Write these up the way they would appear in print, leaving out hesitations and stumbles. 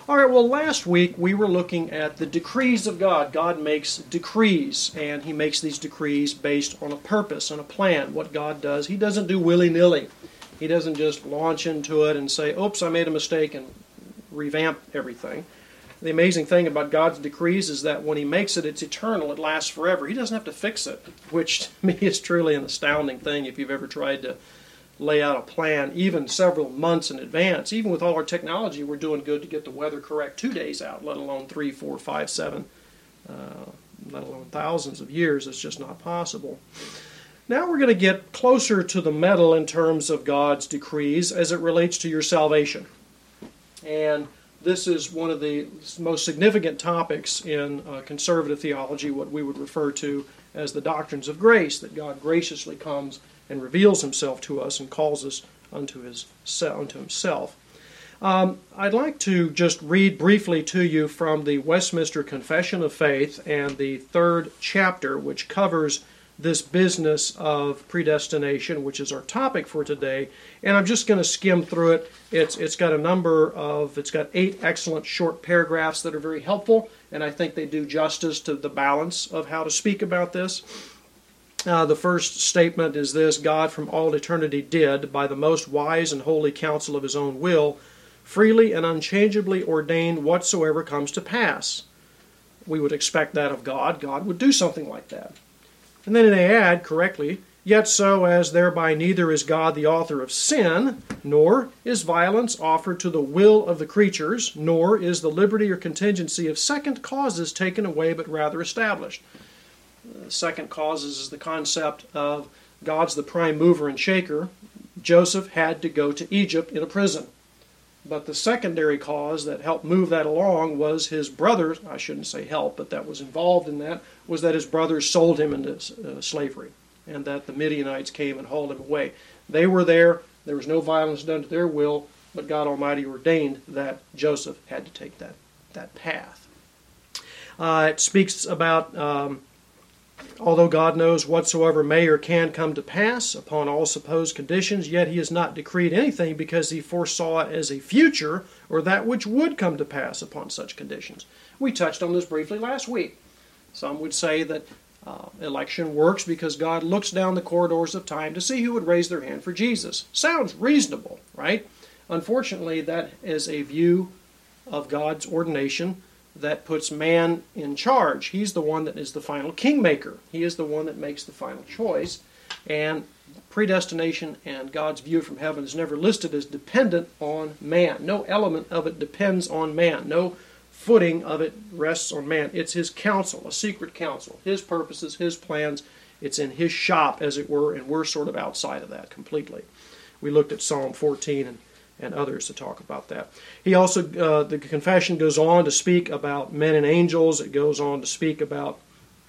All right, well, last week we were looking at the decrees of God. God makes decrees, and He makes these decrees based on a purpose and a plan. What God does, He doesn't do willy-nilly. He doesn't just launch into it and say, oops, I made a mistake, and revamp everything. The amazing thing about God's decrees is that when He makes it, it's eternal. It lasts forever. He doesn't have to fix it, which to me is truly an astounding thing if you've ever tried to lay out a plan even several months in advance. Even with all our technology, we're doing good to get the weather correct 2 days out, let alone 3, 4, 5, 7, let alone thousands of years. It's just not possible. Now we're going to get closer to the metal in terms of God's decrees as it relates to your salvation. And this is one of the most significant topics in conservative theology, what we would refer to as the doctrines of grace, that God graciously comes and reveals Himself to us and calls us unto Himself. I'd like to just read briefly to you from the Westminster Confession of Faith and the 3rd chapter, which covers this business of predestination, which is our topic for today. And I'm just going to skim through it. It's got 8 excellent short paragraphs that are very helpful, and I think they do justice to the balance of how to speak about this. The first statement is this: God from all eternity did, by the most wise and holy counsel of His own will, freely and unchangeably ordain whatsoever comes to pass. We would expect that of God. God would do something like that. And then they add, correctly, yet so as thereby neither is God the author of sin, nor is violence offered to the will of the creatures, nor is the liberty or contingency of second causes taken away, but rather established. Second causes is the concept of God's the prime mover and shaker. Joseph had to go to Egypt in a prison. But the secondary cause that helped move that along was his brothers, I shouldn't say help, but that was involved in that, was that his brothers sold him into slavery, and that the Midianites came and hauled him away. They were there. There was no violence done to their will, but God Almighty ordained that Joseph had to take that path. It speaks about although God knows whatsoever may or can come to pass upon all supposed conditions, yet He has not decreed anything because He foresaw it as a future or that which would come to pass upon such conditions. We touched on this briefly last week. Some would say that election works because God looks down the corridors of time to see who would raise their hand for Jesus. Sounds reasonable, right? Unfortunately, that is a view of God's ordination that puts man in charge. He's the one that is the final kingmaker. He is the one that makes the final choice. And predestination and God's view from heaven is never listed as dependent on man. No element of it depends on man. No footing of it rests on man. It's His counsel, a secret counsel. His purposes, His plans. It's in His shop, as it were, and we're sort of outside of that completely. We looked at Psalm 14 and others to talk about that. He also, the confession goes on to speak about men and angels. It goes on to speak about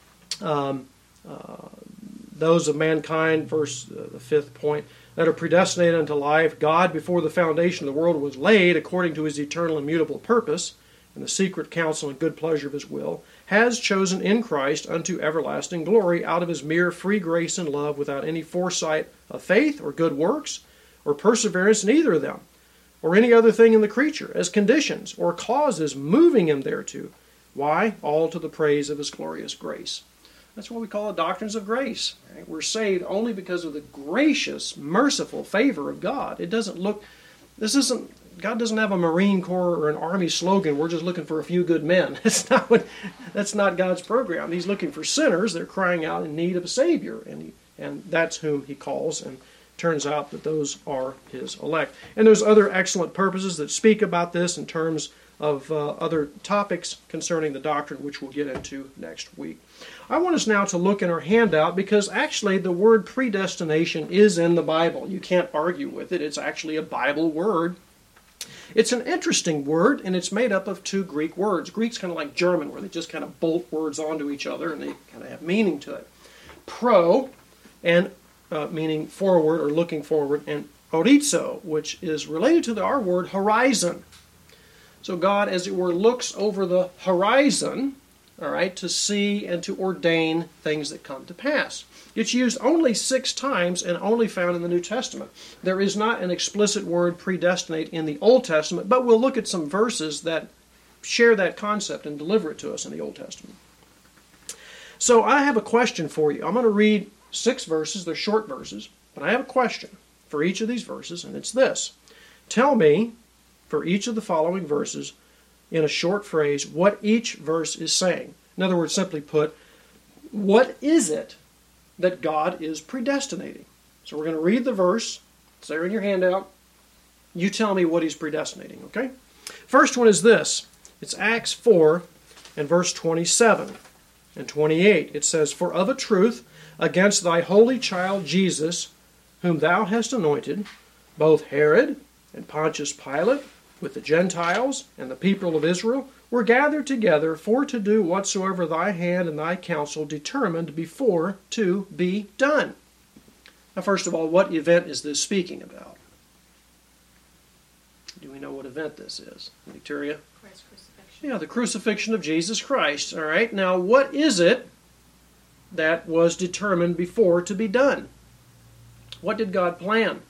those of mankind, the 5th point, that are predestinated unto life. God, before the foundation of the world was laid, according to His eternal immutable purpose, and the secret counsel and good pleasure of His will, has chosen in Christ unto everlasting glory out of His mere free grace and love, without any foresight of faith or good works, or perseverance in either of them, or any other thing in the creature, as conditions or causes moving Him thereto. Why? All to the praise of His glorious grace. That's what we call the doctrines of grace. Right? We're saved only because of the gracious, merciful favor of God. God doesn't have a Marine Corps or an Army slogan, we're just looking for a few good men. That's not God's program. He's looking for sinners. They're crying out in need of a Savior, and that's whom He calls, and turns out that those are His elect. And there's other excellent purposes that speak about this in terms of other topics concerning the doctrine, which we'll get into next week. I want us now to look in our handout, because actually the word predestination is in the Bible. You can't argue with it. It's actually a Bible word. It's an interesting word, and it's made up of 2 Greek words. Greek's kind of like German, where they just kind of bolt words onto each other, and they kind of have meaning to it. Pro, and meaning forward or looking forward, and orizo, which is related to our word horizon. So God, as it were, looks over the horizon, all right, to see and to ordain things that come to pass. It's used only 6 times and only found in the New Testament. There is not an explicit word predestinate in the Old Testament, but we'll look at some verses that share that concept and deliver it to us in the Old Testament. So I have a question for you. I'm going to read 6 verses. They're short verses, but I have a question for each of these verses, and it's this. Tell me, for each of the following verses, in a short phrase, what each verse is saying. In other words, simply put, what is it that God is predestinating? So we're going to read the verse. It's there in your handout. You tell me what he's predestinating, okay? First one is this. It's Acts 4 and verse 27 and 28. It says, For of a truth, against thy holy child Jesus, whom thou hast anointed, both Herod and Pontius Pilate, with the Gentiles and the people of Israel, were gathered together for to do whatsoever thy hand and thy counsel determined before to be done. Now, first of all, what event is this speaking about? Do we know what event this is? Victoria? Christ's crucifixion. Yeah, the crucifixion of Jesus Christ. All right, now what is it that was determined before to be done? What did God plan?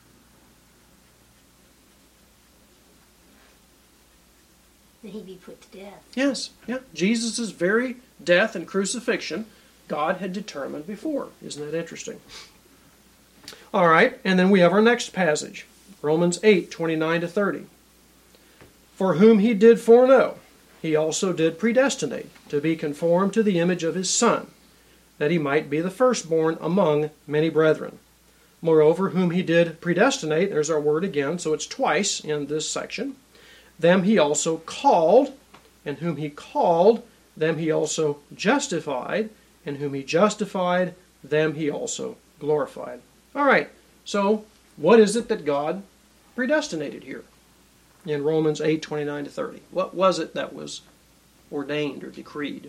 That he be put to death. Yes, yeah. Jesus' very death and crucifixion, God had determined before. Isn't that interesting? All right, and then we have our next passage, Romans 8, 29 to 30. For whom he did foreknow, he also did predestinate, to be conformed to the image of his Son, that he might be the firstborn among many brethren. Moreover, whom he did predestinate, there's our word again, so it's twice in this section. Them he also called, and whom he called, them he also justified, and whom he justified, them he also glorified. All right, so what is it that God predestinated here in Romans 8, 29 to 30? What was it that was ordained or decreed?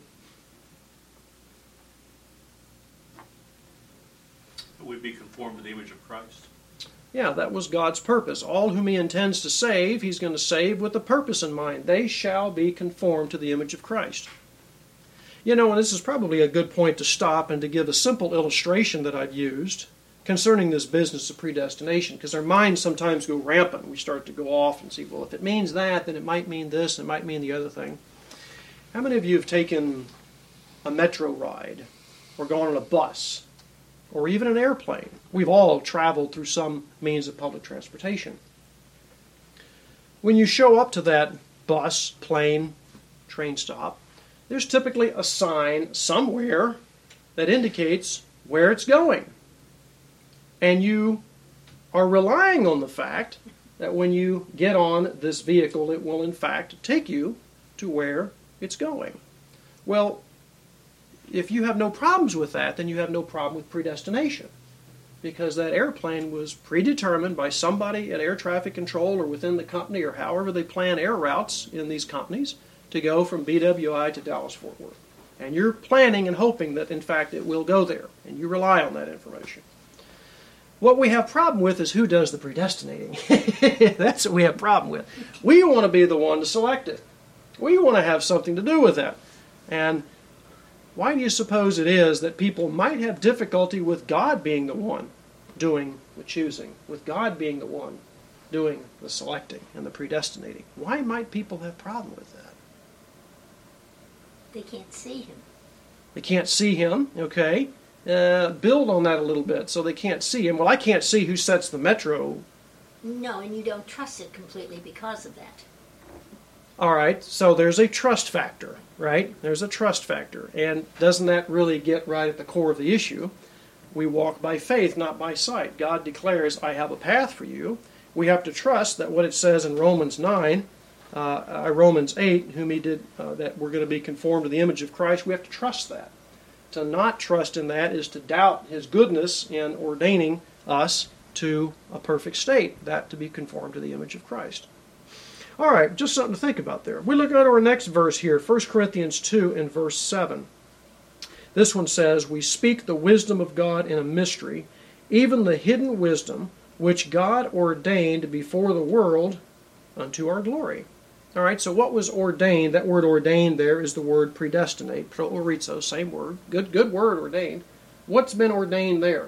That we be conformed to the image of Christ. Yeah, that was God's purpose. All whom he intends to save, he's going to save with a purpose in mind. They shall be conformed to the image of Christ. You know, and this is probably a good point to stop and to give a simple illustration that I've used concerning this business of predestination, because our minds sometimes go rampant. We start to go off and see, well, if it means that, then it might mean this, and it might mean the other thing. How many of you have taken a metro ride or gone on a bus or even an airplane? We've all traveled through some means of public transportation. When you show up to that bus, plane, train stop, there's typically a sign somewhere that indicates where it's going. And you are relying on the fact that when you get on this vehicle, it will in fact take you to where it's going. Well, if you have no problems with that, then you have no problem with predestination, because that airplane was predetermined by somebody at air traffic control or within the company or however they plan air routes in these companies to go from BWI to Dallas-Fort Worth. And you're planning and hoping that in fact it will go there, and you rely on that information. What we have problem with is who does the predestinating. That's what we have problem with. We want to be the one to select it. We want to have something to do with that. And why do you suppose it is that people might have difficulty with God being the one doing the choosing, with God being the one doing the selecting and the predestinating? Why might people have problem with that? They can't see him. They can't see him, okay. Build on that a little bit, so they can't see him. Well, I can't see who sets the metro. No, and you don't trust it completely because of that. All right, so there's a trust factor, right? There's a trust factor. And doesn't that really get right at the core of the issue? We walk by faith, not by sight. God declares, I have a path for you. We have to trust that what it says in Romans 9, Romans 8, whom he did, that we're going to be conformed to the image of Christ, we have to trust that. To not trust in that is to doubt his goodness in ordaining us to a perfect state, that to be conformed to the image of Christ. All right, just something to think about there. We look at our next verse here, 1 Corinthians 2 and verse 7. This one says, we speak the wisdom of God in a mystery, even the hidden wisdom which God ordained before the world unto our glory. All right, so what was ordained? That word ordained there is the word predestinate. Proorizo, same word. Good word, ordained. What's been ordained there?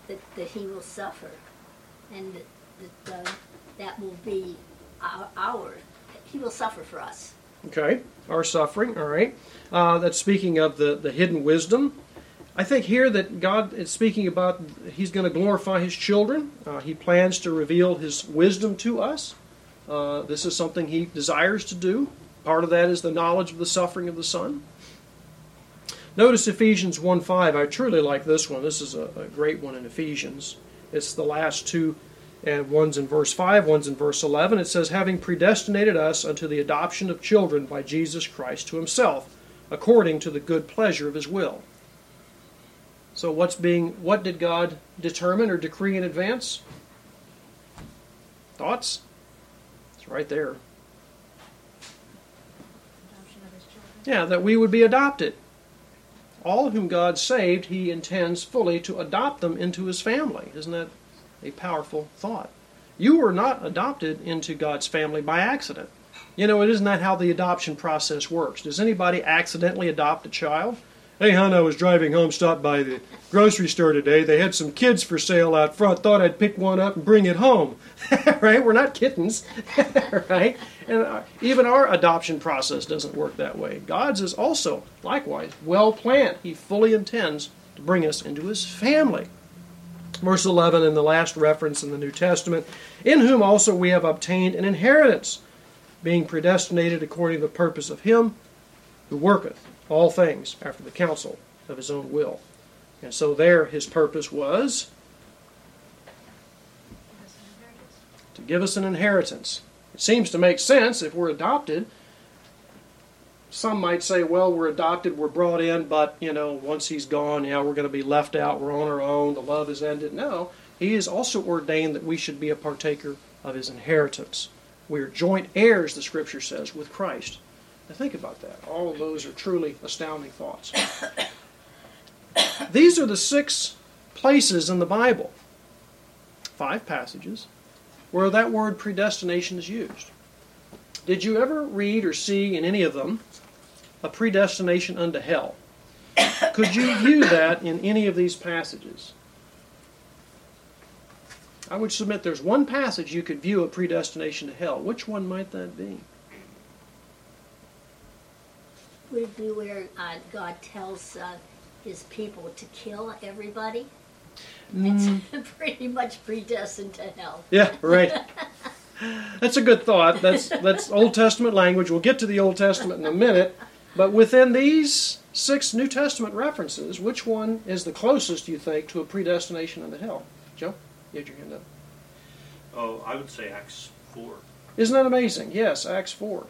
that he will suffer, and that will be our he will suffer for us. Okay, our suffering, all right. That's speaking of the hidden wisdom. I think here that God is speaking about he's going to glorify his children. He plans to reveal his wisdom to us. This is something he desires to do. Part of that is the knowledge of the suffering of the Son. Notice Ephesians 1:5. I truly like this one. This is a great one in Ephesians. It's the last two, and one's in verse 5, one's in verse 11. It says, having predestinated us unto the adoption of children by Jesus Christ to himself, according to the good pleasure of his will. So what did God determine or decree in advance? Thoughts? It's right there. Yeah, that we would be adopted. All whom God saved, he intends fully to adopt them into his family. Isn't that a powerful thought? You were not adopted into God's family by accident. You know, it isn't that how the adoption process works. Does anybody accidentally adopt a child? Hey, hon, I was driving home, stopped by the grocery store today. They had some kids for sale out front. Thought I'd pick one up and bring it home. Right? We're not kittens. Right? And even our adoption process doesn't work that way. God's is also, likewise, well planned. He fully intends to bring us into his family. Verse 11, in the last reference in the New Testament, in whom also we have obtained an inheritance, being predestinated according to the purpose of him who worketh all things after the counsel of his own will. And so there his purpose was to give us an inheritance. It seems to make sense if we're adopted. Some might say, well, we're adopted, we're brought in, but, once he's gone, we're going to be left out, we're on our own, the love is ended. No, he has also ordained that we should be a partaker of his inheritance. We are joint heirs, the Scripture says, with Christ. Now think about that. All of those are truly astounding thoughts. These are the 6 places in the Bible, 5 passages, where that word predestination is used. Did you ever read or see in any of them a predestination unto hell? Could you view that in any of these passages? I would submit there's one passage you could view a predestination to hell. Which one might that be? Would it be where God tells his people to kill everybody? It's pretty much predestined to hell. Yeah, right. That's a good thought. That's Old Testament language. We'll get to the Old Testament in a minute. But within these 6 New Testament references, which one is the closest, you think, to a predestination unto hell? Joe, you had your hand up. Oh, I would say Acts 4. Isn't that amazing? Yes, Acts 4.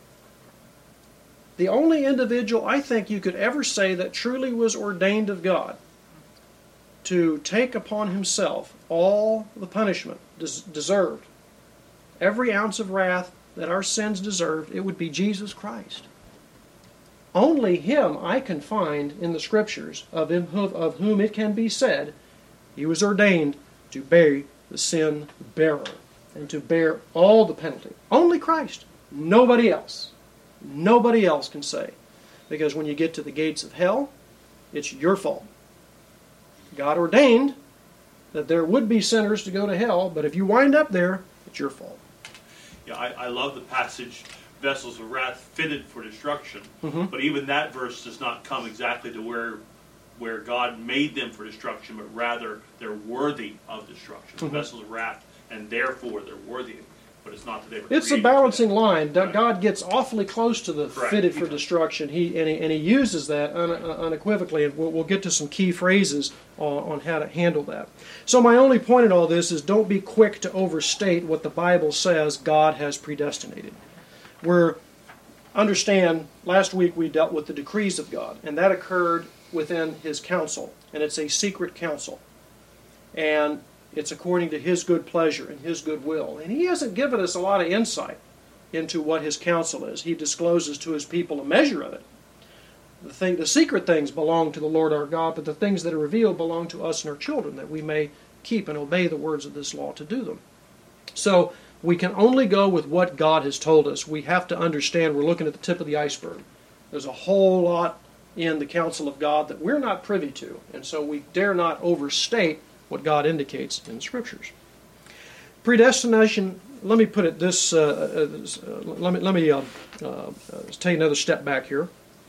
The only individual I think you could ever say that truly was ordained of God to take upon himself all the punishment deserved, every ounce of wrath that our sins deserved, it would be Jesus Christ. Only him I can find in the Scriptures of whom it can be said, he was ordained to bear the sin bearer and to bear all the penalty. Only Christ. Nobody else. Nobody else can say. Because when you get to the gates of hell, it's your fault. God ordained that there would be sinners to go to hell, but if you wind up there, it's your fault. Yeah, I love the passage, vessels of wrath fitted for destruction. Mm-hmm. But even that verse does not come exactly to where God made them for destruction, but rather they're worthy of destruction. Mm-hmm. Vessels of wrath, and therefore they're worthy. But it's not that they were It's a created balancing for that. line. Right. God gets awfully close to the Correct. fitted for destruction. He uses that unequivocally, and we'll get to some key phrases on how to handle that. So my only point in all this is don't be quick to overstate what the Bible says God has predestinated. Understand, last week we dealt with the decrees of God, and that occurred within his counsel, and it's a secret counsel. And it's according to his good pleasure and his good will. And he hasn't given us a lot of insight into what his counsel is. He discloses to his people a measure of it. The secret things belong to the Lord our God, but the things that are revealed belong to us and our children, that we may keep and obey the words of this law to do them. So we can only go with what God has told us. We have to understand we're looking at the tip of the iceberg. There's a whole lot in the counsel of God that we're not privy to, and so we dare not overstate what God indicates in the Scriptures. Predestination, let me put it this, let me take another step back here.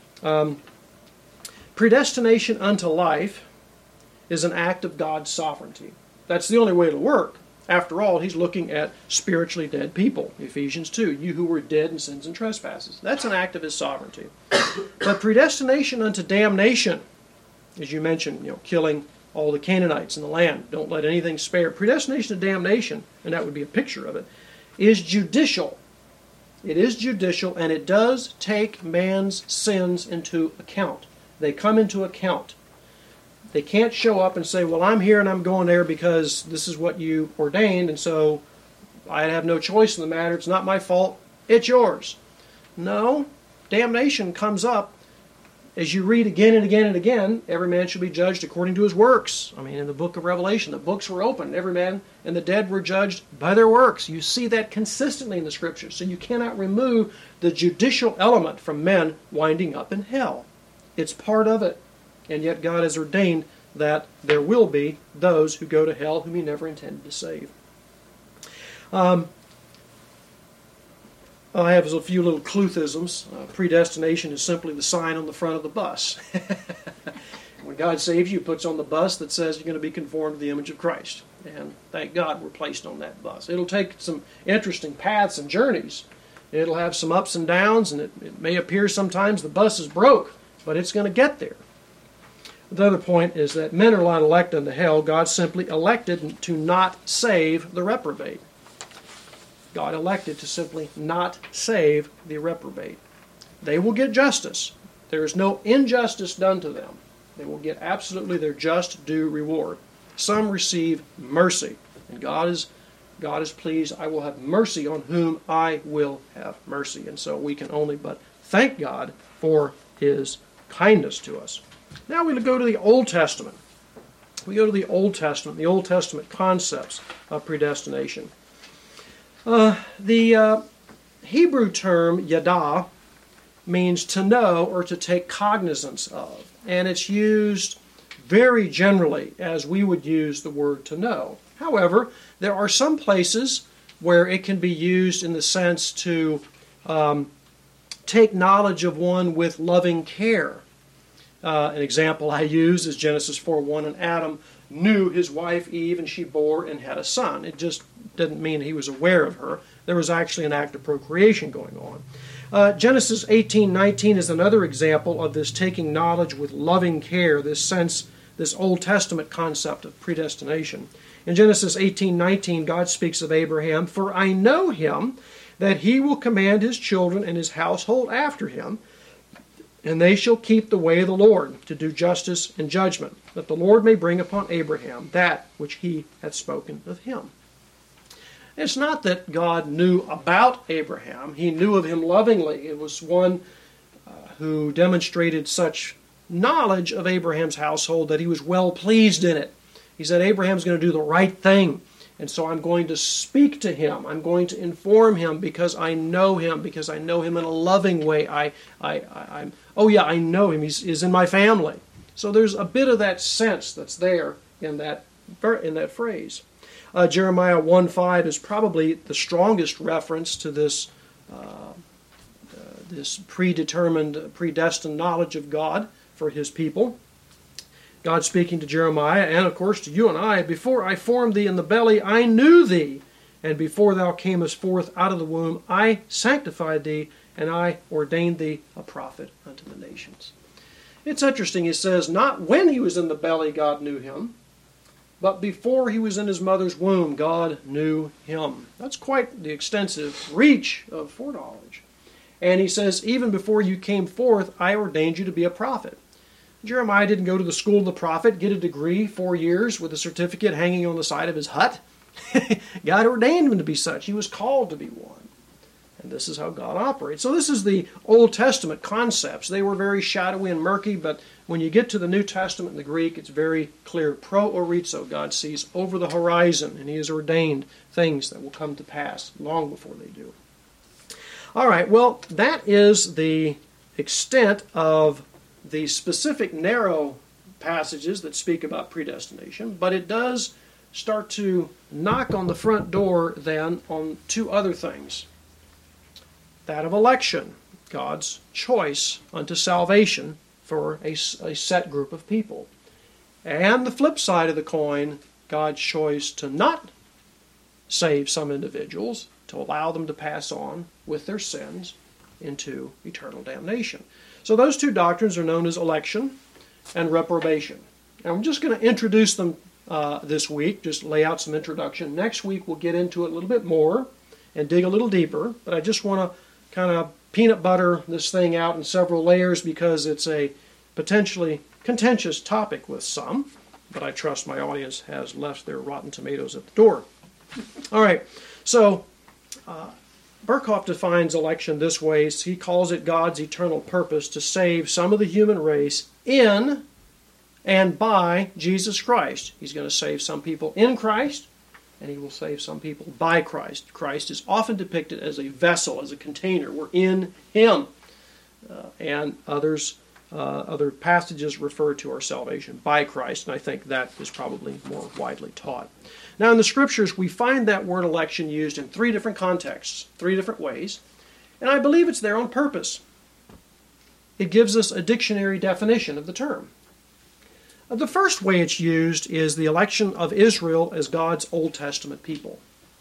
Predestination unto life is an act of God's sovereignty. That's the only way it'll work. After all, he's looking at spiritually dead people. Ephesians 2, you who were dead in sins and trespasses. That's an act of his sovereignty. But predestination unto damnation, as you mentioned, killing all the Canaanites in the land, don't let anything spare. Predestination to damnation, and that would be a picture of it, is judicial. It is judicial, and it does take man's sins into account. They come into account. They can't show up and say, well, I'm here and I'm going there because this is what you ordained, and so I have no choice in the matter. It's not my fault. It's yours. No. Damnation comes up as you read again and again and again. Every man shall be judged according to his works. I mean, in the book of Revelation, the books were opened. Every man and the dead were judged by their works. You see that consistently in the Scriptures. So you cannot remove the judicial element from men winding up in hell. It's part of it. And yet God has ordained that there will be those who go to hell whom he never intended to save. I have a few little Cluthisms. Predestination is simply the sign on the front of the bus. When God saves you, he puts on the bus that says you're going to be conformed to the image of Christ. And thank God we're placed on that bus. It'll take some interesting paths and journeys. It'll have some ups and downs, and it may appear sometimes the bus is broke, but it's going to get there. The other point is that men are not elected unto hell. God simply elected to not save the reprobate. God elected to simply not save the reprobate. They will get justice. There is no injustice done to them. They will get absolutely their just due reward. Some receive mercy, and God is pleased. I will have mercy on whom I will have mercy. And so we can only but thank God for his kindness to us. Now we go to the Old Testament. We go to the Old Testament concepts of predestination. The Hebrew term yada means to know or to take cognizance of, and it's used very generally as we would use the word to know. However, there are some places where it can be used in the sense to take knowledge of one with loving care. An example I use is Genesis 4:1, and Adam knew his wife Eve, and she bore and had a son. It just didn't mean he was aware of her. There was actually an act of procreation going on. Genesis 18:19 is another example of this taking knowledge with loving care, this Old Testament concept of predestination. In Genesis 18:19, God speaks of Abraham, "For I know him, that he will command his children and his household after him, and they shall keep the way of the Lord, to do justice and judgment, that the Lord may bring upon Abraham that which he hath spoken of him." It's not that God knew about Abraham. He knew of him lovingly. It was one who demonstrated such knowledge of Abraham's household that he was well pleased in it. He said, Abraham's going to do the right thing, and so I'm going to speak to him. I'm going to inform him because I know him in a loving way. I know him. He's in my family. So there's a bit of that sense that's there in that phrase. Jeremiah 1:5 is probably the strongest reference to this predetermined, predestined knowledge of God for his people. God speaking to Jeremiah, and of course to you and I, "Before I formed thee in the belly, I knew thee, and before thou camest forth out of the womb, I sanctified thee, and I ordained thee a prophet unto the nations." It's interesting, he says, not when he was in the belly God knew him, but before he was in his mother's womb, God knew him. That's quite the extensive reach of foreknowledge. And he says, even before you came forth, I ordained you to be a prophet. Jeremiah didn't go to the school of the prophet, get a degree, 4 years, with a certificate hanging on the side of his hut. God ordained him to be such. He was called to be one. And this is how God operates. So this is the Old Testament concepts. They were very shadowy and murky, but when you get to the New Testament in the Greek, it's very clear. Pro-orizo, God sees over the horizon, and he has ordained things that will come to pass long before they do. All right, well, that is the extent of the specific narrow passages that speak about predestination, but it does start to knock on the front door then on two other things. That of election, God's choice unto salvation for a set group of people. And the flip side of the coin, God's choice to not save some individuals, to allow them to pass on with their sins into eternal damnation. So those two doctrines are known as election and reprobation. And I'm just going to introduce them this week, just lay out some introduction. Next week we'll get into it a little bit more and dig a little deeper, but I just want to kind of peanut butter this thing out in several layers because it's a potentially contentious topic with some, but I trust my audience has left their rotten tomatoes at the door. All right, so Berkhoff defines election this way. He calls it God's eternal purpose to save some of the human race in and by Jesus Christ. He's going to save some people in Christ, and he will save some people by Christ. Christ is often depicted as a vessel, as a container. We're in him. And other passages refer to our salvation by Christ, and I think that is probably more widely taught. Now in the Scriptures, we find that word election used in three different contexts, three different ways, and I believe it's there on purpose. It gives us a dictionary definition of the term. The first way it's used is the election of Israel as God's Old Testament people.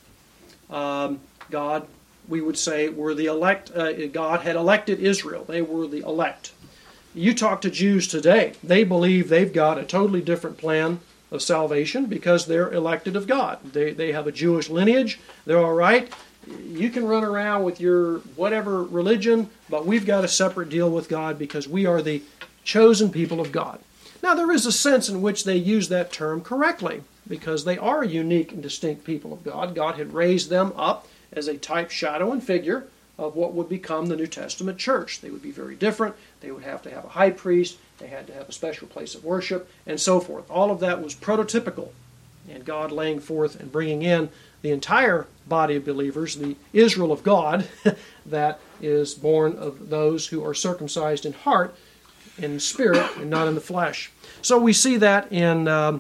God, we would say, were the elect. God had elected Israel. They were the elect. You talk to Jews today, they believe they've got a totally different plan of salvation because they're elected of God. They have a Jewish lineage. They're all right. You can run around with your whatever religion, but we've got a separate deal with God because we are the chosen people of God. Now, there is a sense in which they use that term correctly because they are a unique and distinct people of God. God had raised them up as a type, shadow, and figure of what would become the New Testament church. They would be very different. They would have to have a high priest. They had to have a special place of worship, and so forth. All of that was prototypical, and God laying forth and bringing in the entire body of believers, the Israel of God, that is born of those who are circumcised in heart, in spirit, and not in the flesh. So we see that in the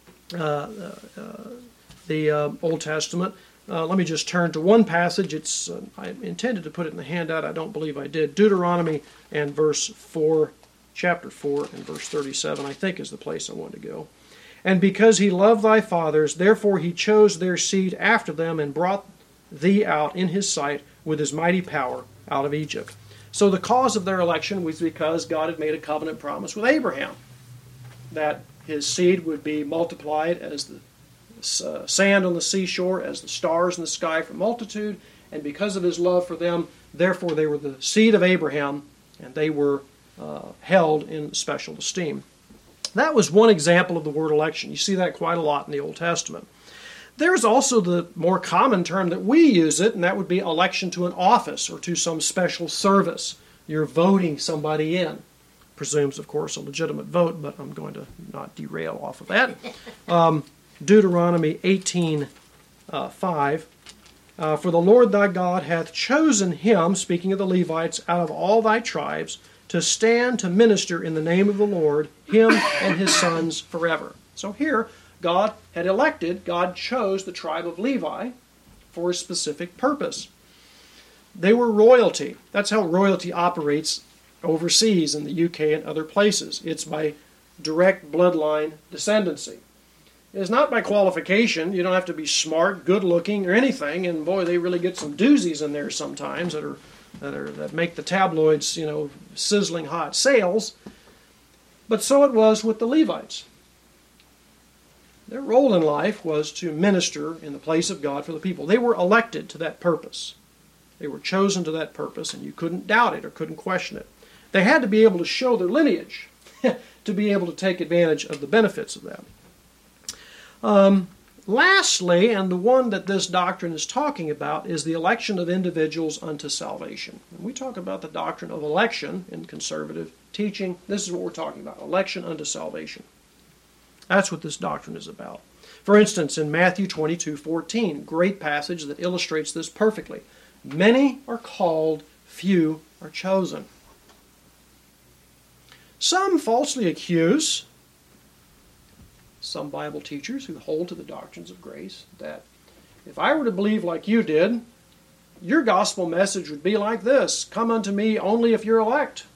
Old Testament. Let me just turn to one passage. I intended to put it in the handout. I don't believe I did. Deuteronomy and chapter 4 and verse 37, I think is the place I want to go. And because he loved thy fathers, therefore he chose their seed after them and brought thee out in his sight with his mighty power out of Egypt. So the cause of their election was because God had made a covenant promise with Abraham that his seed would be multiplied as the sand on the seashore, as the stars in the sky for multitude, and because of his love for them, therefore they were the seed of Abraham, and they were held in special esteem. That was one example of the word election. You see that quite a lot in the Old Testament. There's also the more common term that we use it, and that would be election to an office or to some special service. You're voting somebody in. Presumes, of course, a legitimate vote, but I'm going to not derail off of that. Deuteronomy 18:5. For the Lord thy God hath chosen him, speaking of the Levites, out of all thy tribes, to stand to minister in the name of the Lord, him and his sons forever. So here, God had elected, God chose the tribe of Levi for a specific purpose. They were royalty. That's how royalty operates overseas in the UK and other places. It's by direct bloodline descendancy. It's not by qualification. You don't have to be smart, good-looking, or anything. And boy, they really get some doozies in there sometimes that make the tabloids, sizzling hot sales. But so it was with the Levites. Their role in life was to minister in the place of God for the people. They were elected to that purpose. They were chosen to that purpose, and you couldn't doubt it or couldn't question it. They had to be able to show their lineage to be able to take advantage of the benefits of that. Lastly, and the one that this doctrine is talking about, is the election of individuals unto salvation. When we talk about the doctrine of election in conservative teaching, this is what we're talking about, election unto salvation. That's what this doctrine is about. For instance, in Matthew 22:14, great passage that illustrates this perfectly. Many are called, few are chosen. Some falsely accuse some Bible teachers who hold to the doctrines of grace that if I were to believe like you did, your gospel message would be like this: come unto me only if you're elect.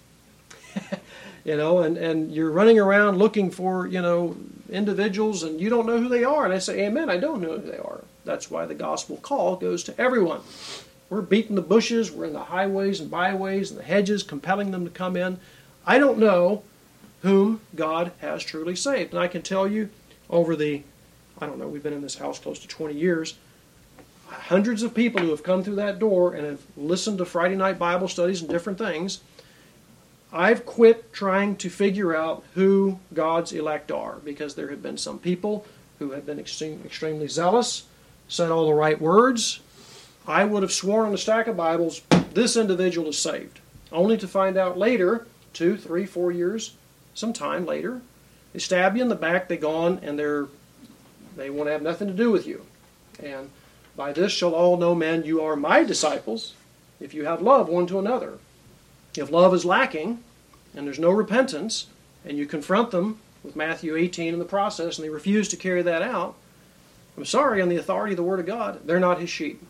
And you're running around looking for, individuals, and you don't know who they are. And I say, amen, I don't know who they are. That's why the gospel call goes to everyone. We're beating the bushes, we're in the highways and byways and the hedges, compelling them to come in. I don't know whom God has truly saved. And I can tell you, over we've been in this house close to 20 years, hundreds of people who have come through that door and have listened to Friday night Bible studies and different things. I've quit trying to figure out who God's elect are, because there have been some people who have been extremely zealous, said all the right words. I would have sworn on a stack of Bibles, this individual is saved, only to find out later, 2, 3, 4 years, some time later, they stab you in the back, they're gone, and they want to have nothing to do with you. And by this shall all know, men, you are my disciples, if you have love one to another. If love is lacking, and there's no repentance, and you confront them with Matthew 18 in the process, and they refuse to carry that out, I'm sorry, on the authority of the Word of God, they're not His sheep.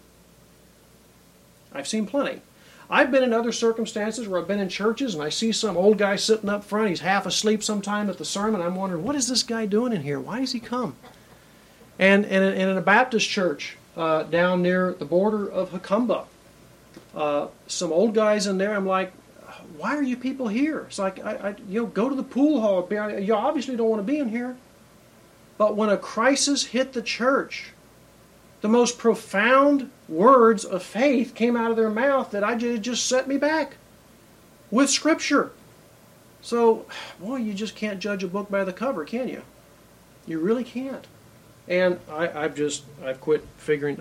I've seen plenty. I've been in other circumstances where I've been in churches, and I see some old guy sitting up front, he's half asleep sometime at the sermon, I'm wondering, what is this guy doing in here? Why does he come? And in a Baptist church down near the border of Hukumba, some old guys in there, I'm like, why are you people here? It's like, go to the pool hall. You obviously don't want to be in here. But when a crisis hit the church, the most profound words of faith came out of their mouth that just set me back with Scripture. So, boy, you just can't judge a book by the cover, can you? You really can't. And I've quit figuring.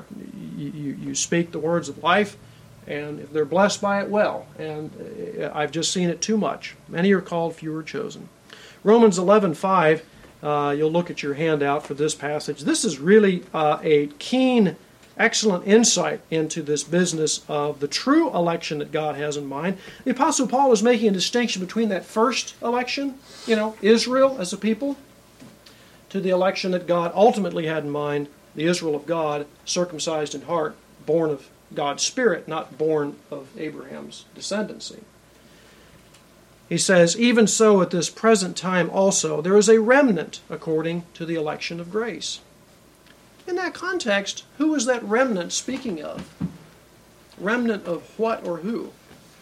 You speak the words of life, and if they're blessed by it, well. And I've just seen it too much. Many are called, few are chosen. Romans 11:5. You'll look at your handout for this passage. This is really a keen, excellent insight into this business of the true election that God has in mind. The Apostle Paul is making a distinction between that first election, Israel as a people, to the election that God ultimately had in mind, the Israel of God, circumcised in heart, born of God's Spirit, not born of Abraham's descendancy. He says, even so at this present time also, there is a remnant according to the election of grace. In that context, who is that remnant speaking of? Remnant of what or who?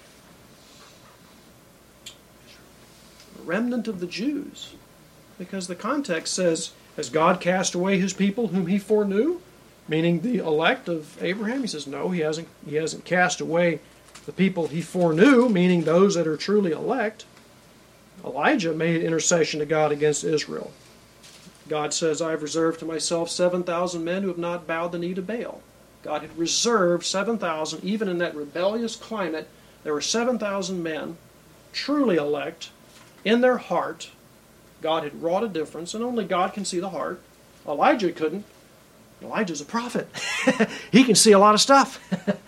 The remnant of the Jews. Because the context says, has God cast away His people whom He foreknew? Meaning the elect of Abraham? He says, no, He hasn't cast away the people He foreknew, meaning those that are truly elect. Elijah made intercession to God against Israel. God says, I have reserved to myself 7,000 men who have not bowed the knee to Baal. God had reserved 7,000, even in that rebellious climate, there were 7,000 men, truly elect, in their heart. God had wrought a difference, and only God can see the heart. Elijah couldn't. Elijah's a prophet. He can see a lot of stuff.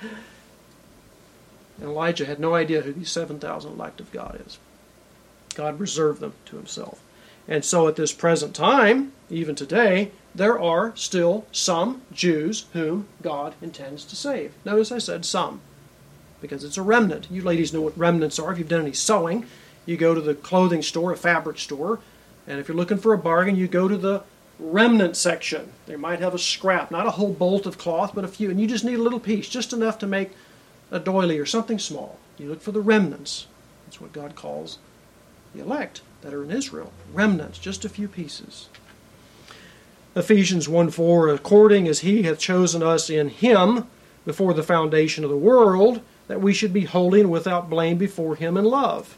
And Elijah had no idea who these 7,000 elect of God is. God reserved them to Himself. And so at this present time, even today, there are still some Jews whom God intends to save. Notice I said some, because it's a remnant. You ladies know what remnants are. If you've done any sewing, you go to the clothing store, a fabric store, and if you're looking for a bargain, you go to the remnant section. They might have a scrap, not a whole bolt of cloth, but a few, and you just need a little piece, just enough to make a doily or something small. You look for the remnants. That's what God calls the elect that are in Israel. Remnants, just a few pieces. Ephesians 1:4, according as He hath chosen us in Him before the foundation of the world, that we should be holy and without blame before Him in love.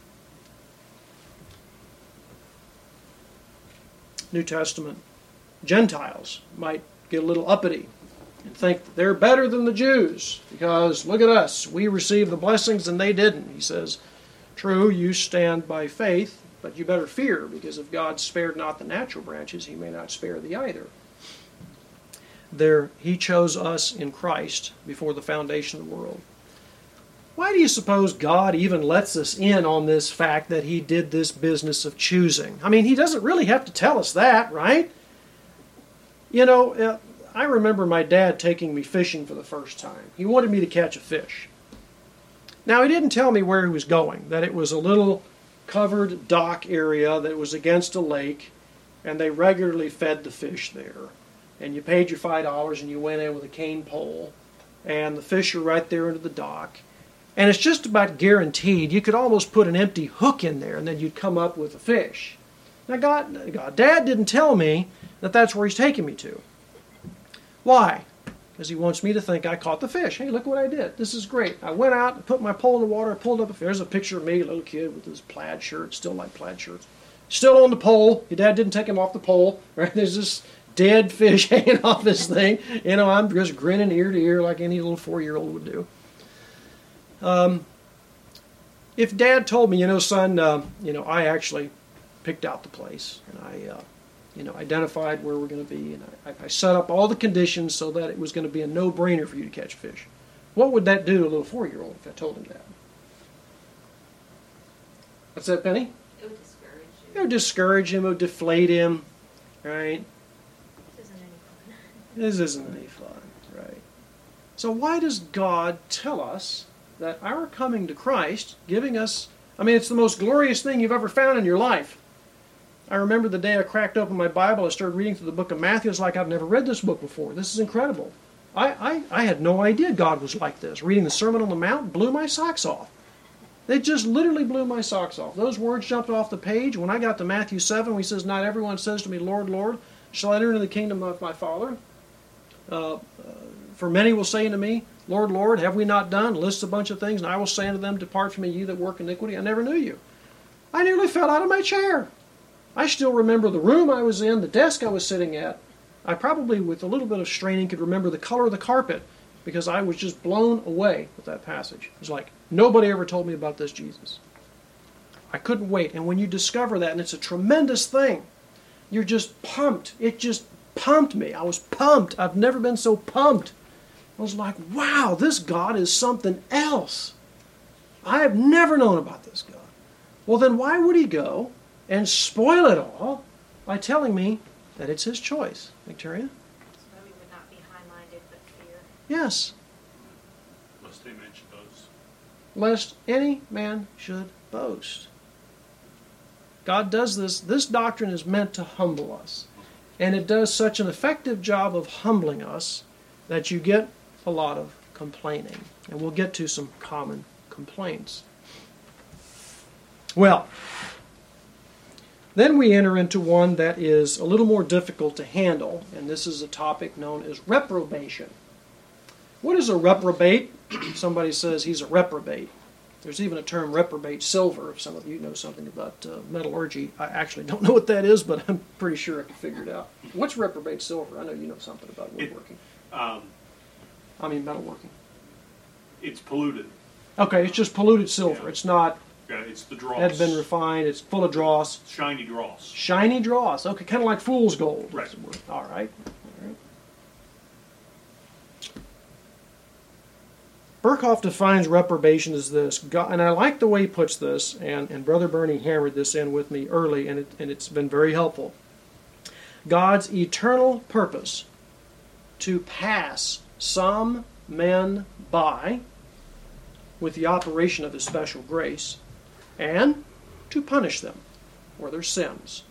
New Testament Gentiles might get a little uppity and think that they're better than the Jews because, look at us, we received the blessings and they didn't. He says, true, you stand by faith, but you better fear, because if God spared not the natural branches, He may not spare thee either. He chose us in Christ before the foundation of the world. Why do you suppose God even lets us in on this fact that he did this business of choosing? I mean, he doesn't really have to tell us that, right? You know, I remember my dad taking me fishing for the first time. He wanted me to catch a fish. Now, he didn't tell me where he was going, that it was a little covered dock area that was against a lake, and they regularly fed the fish there. And you paid your $5 and you went in with a cane pole, and the fish are right there into the dock. And it's just about guaranteed. You could almost put an empty hook in there and then you'd come up with a fish. Now, Dad didn't tell me that that's where he's taking me to. Why? Because he wants me to think I caught the fish. Hey, look what I did. This is great. I went out and put my pole in the water, pulled up a fish. There's a picture of me, a little kid with his plaid shirt, still like plaid shirts. Still on the pole. Your dad didn't take him off the pole. Right? There's this dead fish hanging off this thing. You know, I'm just grinning ear to ear like any little 4-year-old would do. If Dad told me, son, I actually picked out the place, and I, identified where we're going to be, and I set up all the conditions so that it was going to be a no-brainer for you to catch fish. What would that do to a little 4-year-old if I told him that? What's that, Penny? It would discourage you. It would discourage him, it would deflate him, right? This isn't any fun. This isn't any fun, right? So why does God tell us that our coming to Christ, giving us, it's the most glorious thing you've ever found in your life. I remember the day I cracked open my Bible, I started reading through the book of Matthew. It's like I've never read this book before. This is incredible. I had no idea God was like this. Reading the Sermon on the Mount blew my socks off. They just literally blew my socks off. Those words jumped off the page. When I got to Matthew 7, he says, "Not everyone says to me, Lord, Lord, shall I enter into the kingdom of my Father? For many will say unto me, Lord, Lord, have we not done?" Lists a bunch of things. "And I will say unto them, Depart from me, you that work iniquity. I never knew you." I nearly fell out of my chair. I still remember the room I was in, the desk I was sitting at. I probably, with a little bit of straining, could remember the color of the carpet because I was just blown away with that passage. It was like, nobody ever told me about this Jesus. I couldn't wait. And when you discover that, and it's a tremendous thing, you're just pumped. It just pumped me. I was pumped. I've never been so pumped. I was like, wow, this God is something else. I have never known about this God. Well, then why would he go and spoil it all by telling me that it's his choice? Victoria? So we would not be high-minded, but fear. Yes. Lest any man should boast. Lest any man should boast. God does this. This doctrine is meant to humble us. And it does such an effective job of humbling us that you get a lot of complaining. And we'll get to some common complaints. Well, then we enter into one that is a little more difficult to handle, and this is a topic known as reprobation. What is a reprobate? Somebody says he's a reprobate. There's even a term reprobate silver, if some of you know something about metallurgy. I actually don't know what that is, but I'm pretty sure I can figure it out. What's reprobate silver? I know you know something about woodworking. Metalworking. It's polluted. Okay, it's just polluted silver. Yeah. It's not... Yeah, it's the dross. Had been refined. It's full of dross. Shiny dross. Shiny dross. Okay, kind of like fool's gold. Right. All right. Berkhoff defines reprobation as this, God, and I like the way he puts this, and Brother Bernie hammered this in with me early, and it's been very helpful. God's eternal purpose to pass some men by with the operation of his special grace, and to punish them for their sins.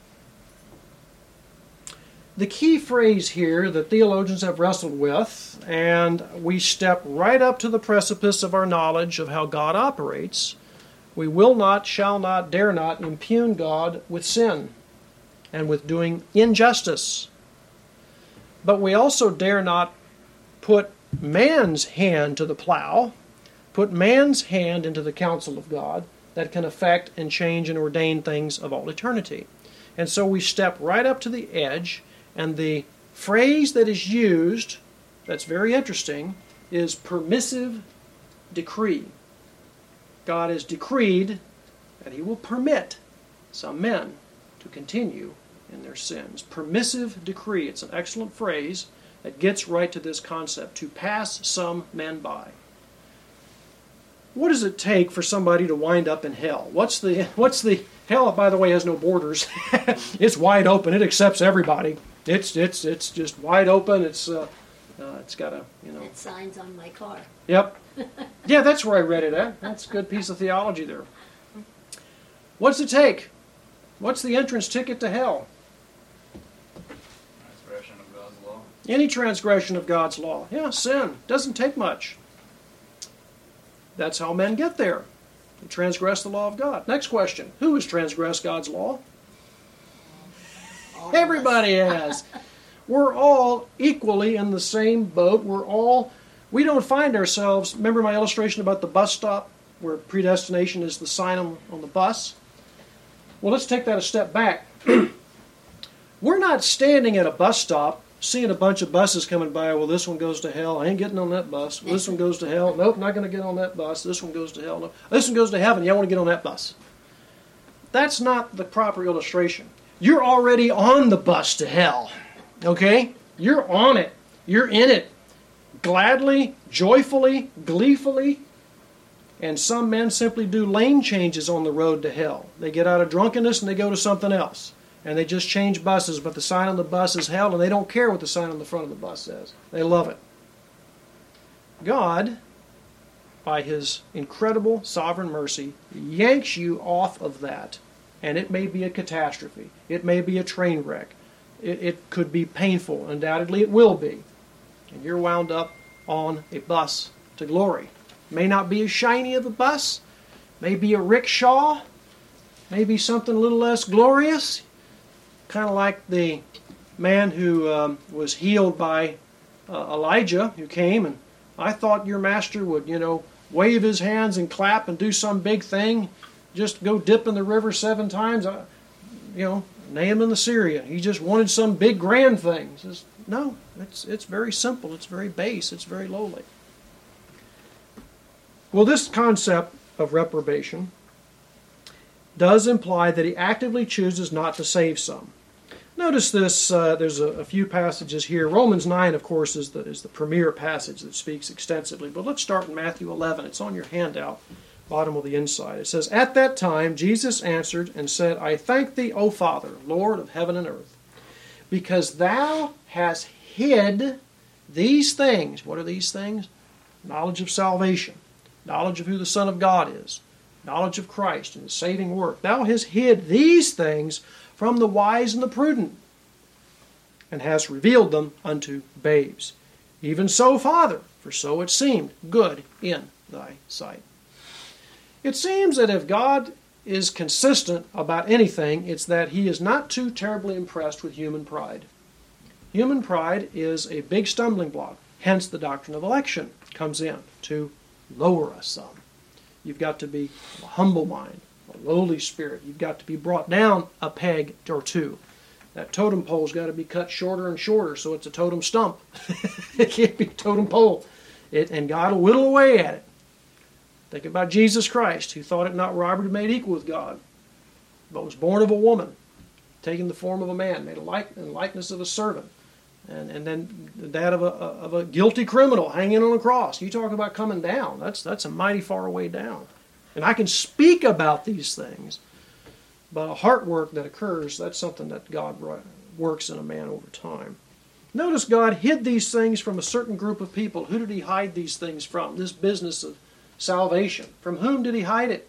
The key phrase here that theologians have wrestled with, and we step right up to the precipice of our knowledge of how God operates, we will not, shall not, dare not impugn God with sin and with doing injustice. But we also dare not put man's hand to the plow, put man's hand into the counsel of God that can affect and change and ordain things of all eternity. And so we step right up to the edge, and the phrase that is used, that's very interesting, is permissive decree. God has decreed that he will permit some men to continue in their sins. Permissive decree. It's an excellent phrase that gets right to this concept, to pass some men by. what does it take for somebody to wind up in hell? What's the hell, by the way, has no borders. It's wide open. It accepts everybody. It's just wide open. It's got a, It signs on my car. Yep. Yeah, that's where I read it at. That's a good piece of theology there. What's it take? What's the entrance ticket to hell? Transgression of God's law. Any transgression of God's law. Yeah, sin. Doesn't take much. That's how men get there. They transgress the law of God. Next question. Who has transgressed God's law? Everybody has. We're all equally in the same boat. We don't find ourselves, remember my illustration about the bus stop, where predestination is the sign on the bus? Well, let's take that a step back. We're not standing at a bus stop, seeing a bunch of buses coming by. Well, this one goes to hell. I ain't getting on that bus. Well, this one goes to hell. Nope, not going to get on that bus. This one goes to hell. No. This one goes to heaven. Yeah, I want to get on that bus. That's not the proper illustration. You're already on the bus to hell. Okay? You're on it. You're in it. Gladly, joyfully, gleefully. And some men simply do lane changes on the road to hell. They get out of drunkenness and they go to something else. And they just change buses, but the sign on the bus is hell, and they don't care what the sign on the front of the bus says. They love it. God, by His incredible sovereign mercy, yanks you off of that. And it may be a catastrophe. It may be a train wreck. It could be painful. Undoubtedly it will be. And you're wound up on a bus to glory. May not be as shiny of a bus. May be a rickshaw. Maybe something a little less glorious. Kind of like the man who was healed by Elijah, who came, and I thought your master would, wave his hands and clap and do some big thing. Just go dip in the river 7 times. Naaman the Syrian. He just wanted some big grand thing. He says, no, it's very simple. It's very base. It's very lowly. Well, this concept of reprobation does imply that He actively chooses not to save some. Notice this, there's a few passages here. Romans 9, of course, is the premier passage that speaks extensively. But let's start in Matthew 11. It's on your handout, bottom of the inside. It says, "At that time Jesus answered and said, I thank Thee, O Father, Lord of heaven and earth, because Thou hast hid these things." What are these things? Knowledge of salvation, knowledge of who the Son of God is, knowledge of Christ and His saving work. "Thou hast hid these things from the wise and the prudent, and hast revealed them unto babes. Even so, Father, for so it seemed good in Thy sight." It seems that if God is consistent about anything, it's that He is not too terribly impressed with human pride. Human pride is a big stumbling block. Hence the doctrine of election comes in to lower us some. You've got to be a humble mind, a lowly spirit. You've got to be brought down a peg or two. That totem pole's got to be cut shorter and shorter so it's a totem stump. It can't be a totem pole. And God will whittle away at it. Think about Jesus Christ, who thought it not robbery to be made equal with God, but was born of a woman, taking the form of a man, made in likeness of a servant, and then that of a guilty criminal hanging on a cross. You talk about coming down. That's a mighty far way down. And I can speak about these things, but a heart work that occurs, that's something that God works in a man over time. Notice God hid these things from a certain group of people. Who did He hide these things from? This business of salvation. From whom did He hide it?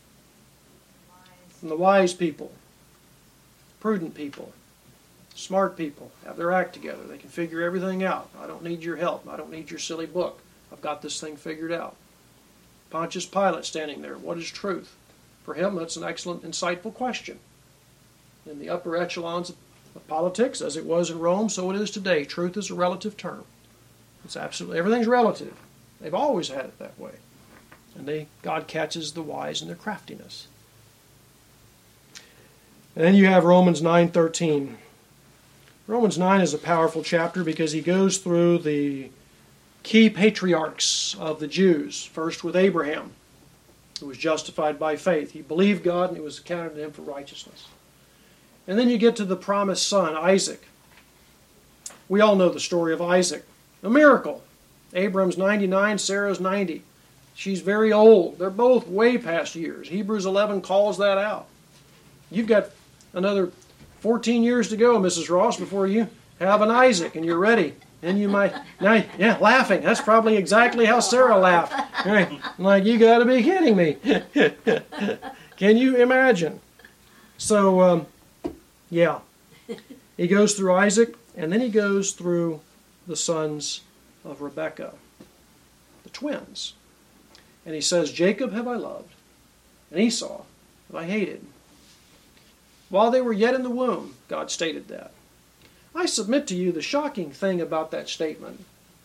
From the wise people, prudent people, smart people. Have their act together. They can figure everything out. I don't need your help. I don't need your silly book. I've got this thing figured out. Pontius Pilate standing there. What is truth? For him, that's an excellent, insightful question. In the upper echelons of politics, as it was in Rome, so it is today. Truth is a relative term. It's absolutely, everything's relative. They've always had it that way. And God catches the wise in their craftiness. And then you have Romans 9:13. Romans 9 is a powerful chapter because he goes through the key patriarchs of the Jews. First with Abraham, who was justified by faith. He believed God and it was accounted to him for righteousness. And then you get to the promised son, Isaac. We all know the story of Isaac. A miracle. Abram's 99, Sarah's 90. She's very old. They're both way past years. Hebrews 11 calls that out. You've got another 14 years to go, Mrs. Ross, before you have an Isaac and you're ready. And you might, now, yeah, laughing. That's probably exactly how Sarah laughed. Right. Like, you got to be kidding me. Can you imagine? So, yeah. He goes through Isaac, and then he goes through the sons of Rebekah, the twins. And he says, Jacob have I loved, and Esau have I hated. While they were yet in the womb, God stated that. I submit to you the shocking thing about that statement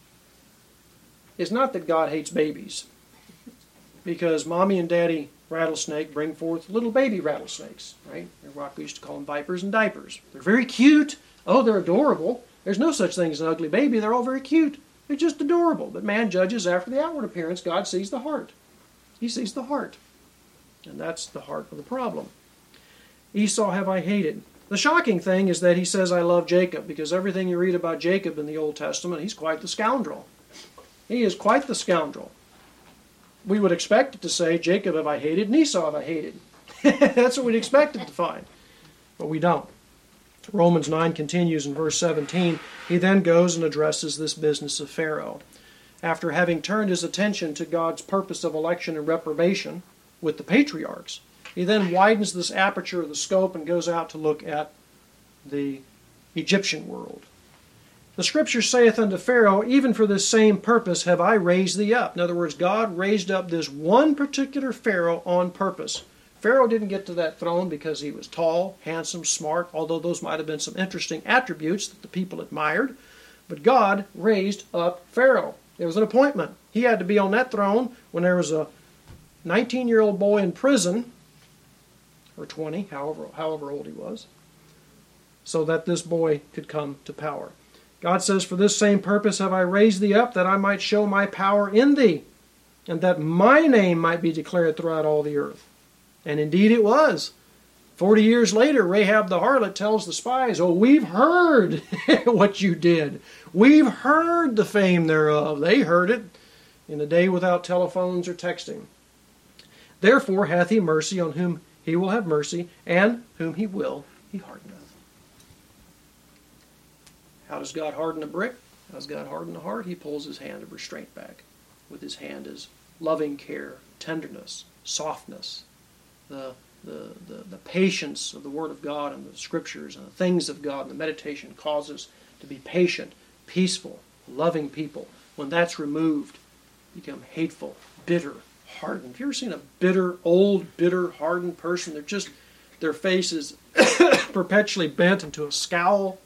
is not that God hates babies, because mommy and daddy rattlesnake bring forth little baby rattlesnakes, right? We used to call them vipers and diapers. They're very cute. Oh, they're adorable. There's no such thing as an ugly baby. They're all very cute. They're just adorable. But man judges after the outward appearance. God sees the heart. He sees the heart. And that's the heart of the problem. Esau have I hated. The shocking thing is that he says, I love Jacob, because everything you read about Jacob in the Old Testament, he's quite the scoundrel. He is quite the scoundrel. We would expect it to say, Jacob have I hated, and Esau have I hated. That's what we'd expect it to find. But we don't. Romans 9 continues in verse 17. He then goes and addresses this business of Pharaoh. After having turned his attention to God's purpose of election and reprobation with the patriarchs, he then widens this aperture of the scope and goes out to look at the Egyptian world. The Scripture saith unto Pharaoh, even for this same purpose have I raised thee up. In other words, God raised up this one particular Pharaoh on purpose. Pharaoh didn't get to that throne because he was tall, handsome, smart, although those might have been some interesting attributes that the people admired. But God raised up Pharaoh. It was an appointment. He had to be on that throne when there was a 19-year-old boy in prison, or 20, however old he was, so that this boy could come to power. God says, for this same purpose have I raised thee up, that I might show my power in thee, and that my name might be declared throughout all the earth. And indeed it was. 40 years later, Rahab the harlot tells the spies, oh, we've heard what you did. We've heard the fame thereof. They heard it in a day without telephones or texting. Therefore hath he mercy on whom he will have mercy, and whom he will, he hardeneth. How does God harden a brick? How does God harden a heart? He pulls his hand of restraint back. With his hand is loving care, tenderness, softness, the patience of the Word of God and the Scriptures and the things of God and the meditation causes to be patient, peaceful, loving people. When that's removed, you become hateful, bitter, hardened. Have you ever seen a bitter, old, bitter, hardened person? They're just, their face is perpetually bent into a scowl.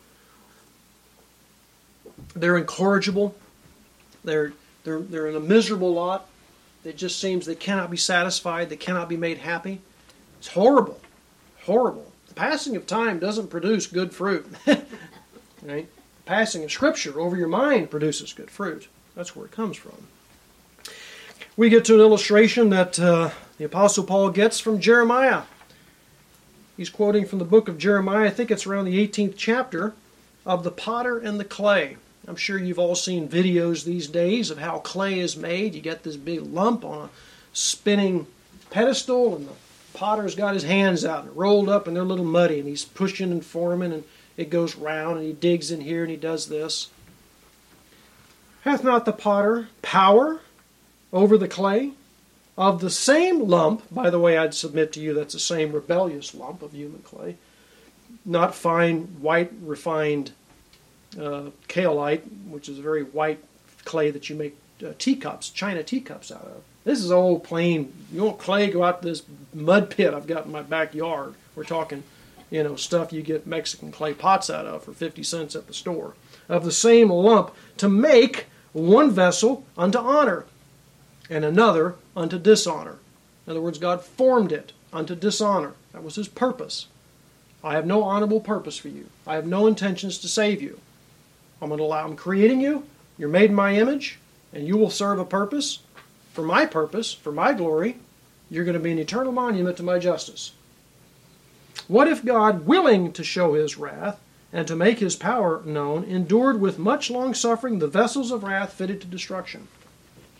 They're incorrigible. They're in a miserable lot. It just seems they cannot be satisfied. They cannot be made happy. It's horrible. Horrible. The passing of time doesn't produce good fruit. Right? The passing of Scripture over your mind produces good fruit. That's where it comes from. We get to an illustration that the Apostle Paul gets from Jeremiah. He's quoting from the book of Jeremiah. I think it's around the 18th chapter of the potter and the clay. I'm sure you've all seen videos these days of how clay is made. You get this big lump on a spinning pedestal, and the potter's got his hands out and rolled up, and they're a little muddy, and he's pushing and forming, and it goes round, and he digs in here, and he does this. Hath not the potter power over the clay? Of the same lump, by the way, I'd submit to you that's the same rebellious lump of human clay, not fine, white, refined kaolite, which is a very white clay that you make teacups, china teacups out of. This is old plain, you want clay, go out to this mud pit I've got in my backyard. We're talking, stuff you get Mexican clay pots out of for 50 cents at the store. Of the same lump, to make one vessel unto honor, and another unto dishonor. In other words, God formed it unto dishonor. That was his purpose. I have no honorable purpose for you. I have no intentions to save you. I'm creating you. You're made in my image, and you will serve a purpose, for my glory. You're going to be an eternal monument to my justice. What if God, willing to show his wrath and to make his power known, endured with much long suffering the vessels of wrath fitted to destruction?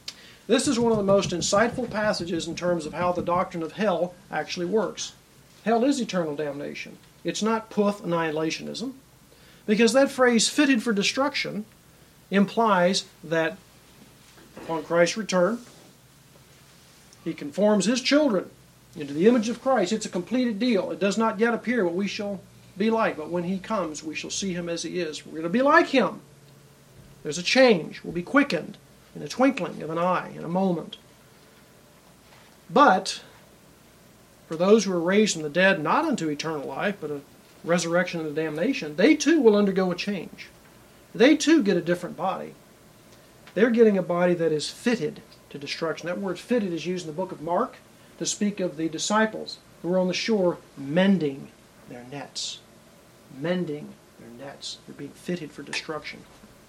This is one of the most insightful passages in terms of how the doctrine of hell actually works. Hell is eternal damnation. It's not poof annihilationism, because that phrase, fitted for destruction, implies that upon Christ's return, He conforms His children into the image of Christ. It's a completed deal. It does not yet appear what we shall be like, but when He comes, we shall see Him as He is. We're going to be like Him. There's a change. We'll be quickened in a twinkling of an eye, in a moment. But for those who are raised from the dead, not unto eternal life, but a resurrection and a damnation, they too will undergo a change. They too get a different body. They're getting a body that is fitted to destruction. That word fitted is used in the book of Mark to speak of the disciples who were on the shore mending their nets. Mending their nets. They're being fitted for destruction.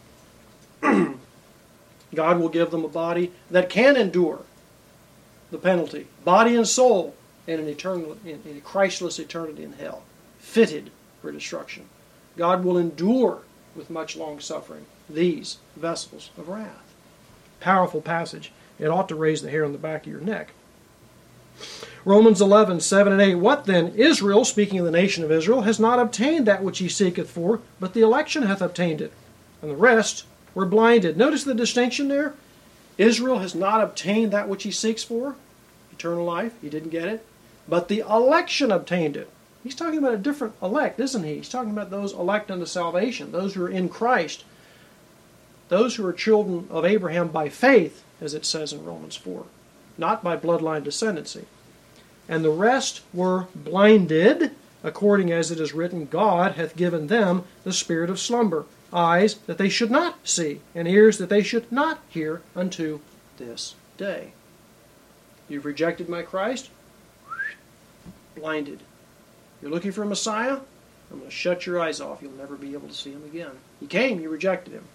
God will give them a body that can endure the penalty, body and soul, in a Christless eternity in hell, fitted for destruction. God will endure with much long suffering these vessels of wrath. Powerful passage. It ought to raise the hair on the back of your neck. Romans 11, 7 and 8. What then? Israel, speaking of the nation of Israel, has not obtained that which he seeketh for, but the election hath obtained it, and the rest were blinded. Notice the distinction there. Israel has not obtained that which he seeks for, eternal life. He didn't get it. But the election obtained it. He's talking about a different elect, isn't he? He's talking about those elect unto salvation, those who are in Christ, those who are children of Abraham by faith, as it says in Romans 4, not by bloodline descendancy. And the rest were blinded, according as it is written, God hath given them the spirit of slumber, eyes that they should not see, and ears that they should not hear unto this day. You've rejected my Christ? Blinded. You're looking for a Messiah? I'm going to shut your eyes off. You'll never be able to see Him again. He came, you rejected Him.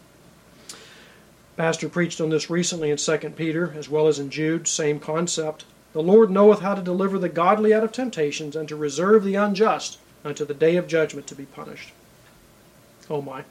Pastor preached on this recently in 2 Peter, as well as in Jude, same concept. The Lord knoweth how to deliver the godly out of temptations, and to reserve the unjust unto the day of judgment to be punished. Oh my.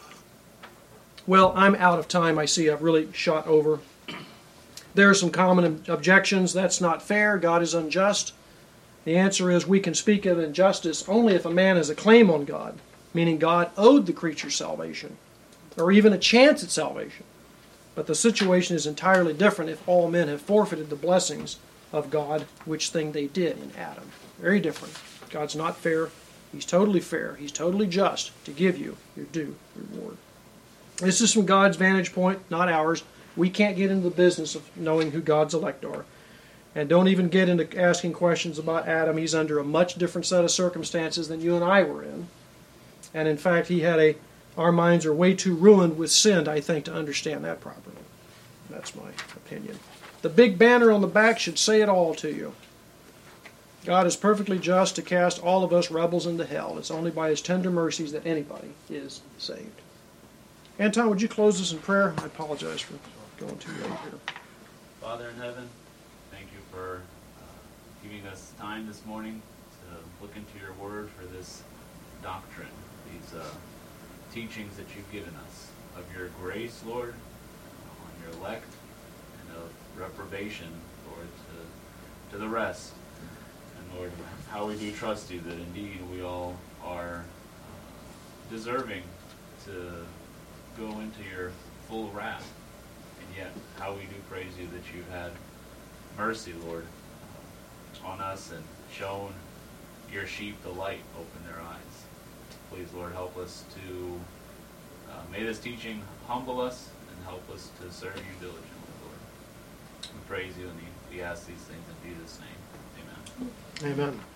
Well, I'm out of time. I see I've really shot over. There are some common objections. That's not fair. God is unjust. The answer is we can speak of injustice only if a man has a claim on God, meaning God owed the creature salvation, or even a chance at salvation. But the situation is entirely different if all men have forfeited the blessings of God, which thing they did in Adam. Very different. God's not fair. He's totally fair. He's totally just to give you your due reward. This is from God's vantage point, not ours. We can't get into the business of knowing who God's elect are. And don't even get into asking questions about Adam. He's under a much different set of circumstances than you and I were in. And in fact, our minds are way too ruined with sin, I think, to understand that properly. That's my opinion. The big banner on the back should say it all to you. God is perfectly just to cast all of us rebels into hell. It's only by His tender mercies that anybody is saved. Anton, would you close us in prayer? I apologize for going too late here. Father in heaven, thank you for giving us time this morning to look into your word for this doctrine, these teachings that you've given us of your grace, Lord, on your elect, and of reprobation, Lord, to the rest. And Lord, how we do trust you that indeed we all are deserving to go into your full wrath. And yet, how we do praise you that you've had mercy, Lord, on us and shown your sheep the light, open their eyes. Please, Lord, help us to, may this teaching humble us and help us to serve you diligently, Lord. We praise you and we ask these things in Jesus' name. Amen. Amen.